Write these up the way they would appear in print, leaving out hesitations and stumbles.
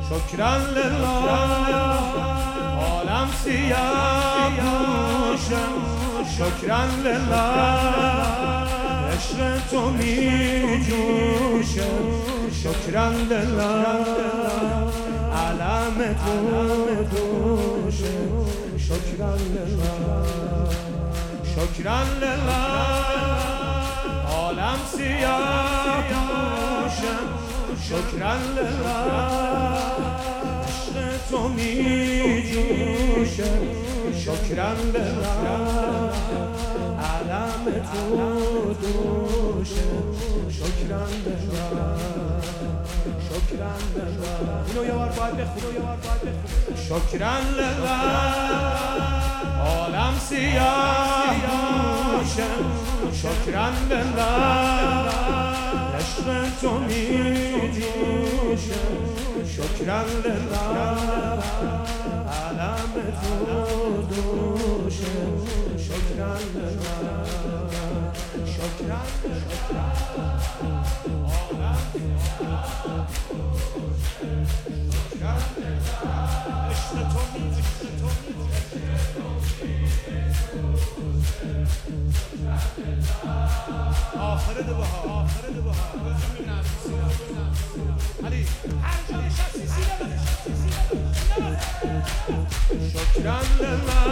شکرا لله عالم سیاه پوشم شکرا لله عشق تو می جوشه شکرا لله علم تو دوشه شکرا لله شکرا لله عالم سیاه پوشم شکرا لله عشق تو می جوشه شکرا لله علم تو دوشه شکرا لله شکرا لله اینو یه بار باید بخونی شکرا لله عالم سیاه پوشم شکرا لله عشق تو می جوشه شکرا لله علم تو دوشه شکرا لله شکرا لله آخر دو بها علی هر جا نشستی سینه بده شکرا لله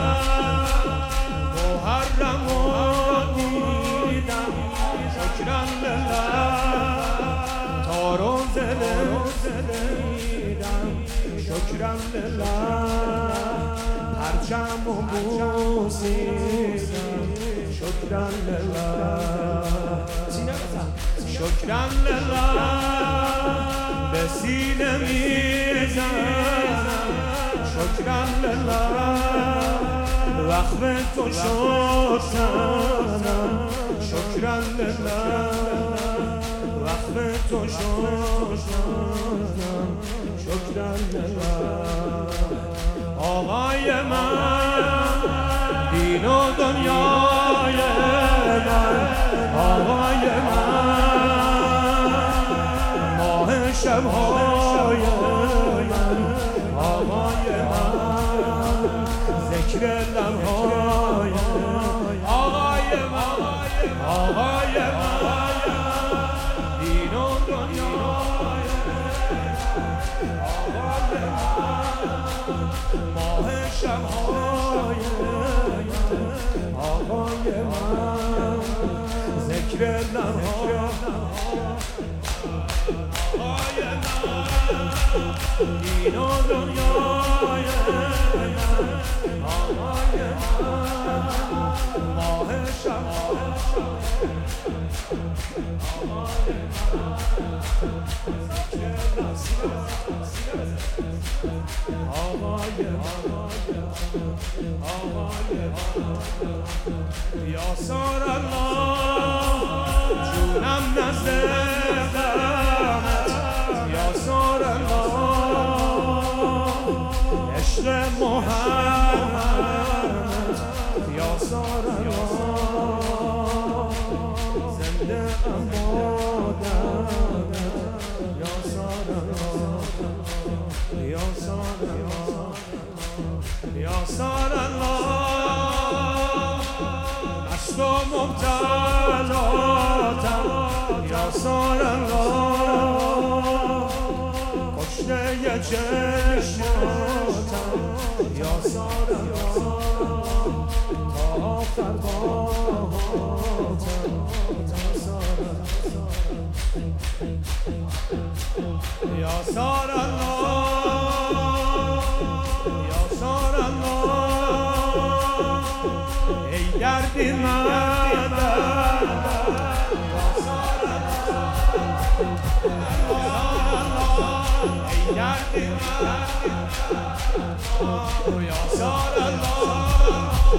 محرم و دیدم شکرا لله تار و زده دیدم شکرا لله پرچم و بوسیدم شکرا لله شکرا لله به سینه میزنم شکرا لله وقف تو شدم شکرا لله وقف تو شدم شکرا لله آقای من دین و دنیای من آقای من ماه شبهای من آقای من ذکر لبهای آقای من دین و دنیای آقای من ماه شبهای آقای من ذکر لبهای آقای من دین و دنیای من آقای من ماه شبهای آقای یا سار الله جونم نزد قامت یا سار الله عشق محمد یا سار الله زنده امادت یا سار الله یا سار الله یا سار الله مست و مبتلاتم یا سار الله کشته چشماتم یا سار الله تا فرقاتم یا سار الله یا سار الله ای دردی من یا سار الله ای دردی من یا سار الله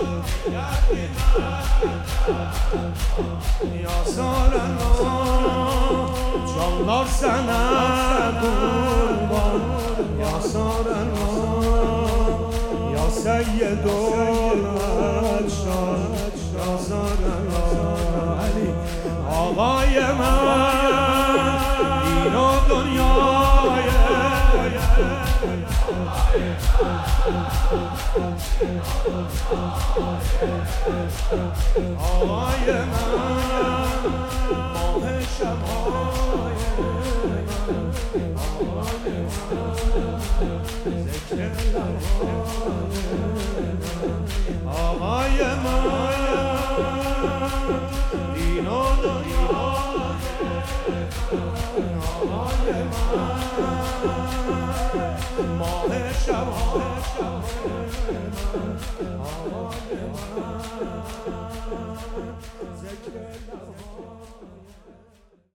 یا سار الله جانlar sana kurban ya sar Allah ya seyyidul aşar ya sar Allah Ali ağay من این و دنیای آقای من ماه شب‌های من آقای من ذکر لب‌های من آقای من دین و دنیای من آقای من ماه شب‌های من آقای من ذکر لب‌های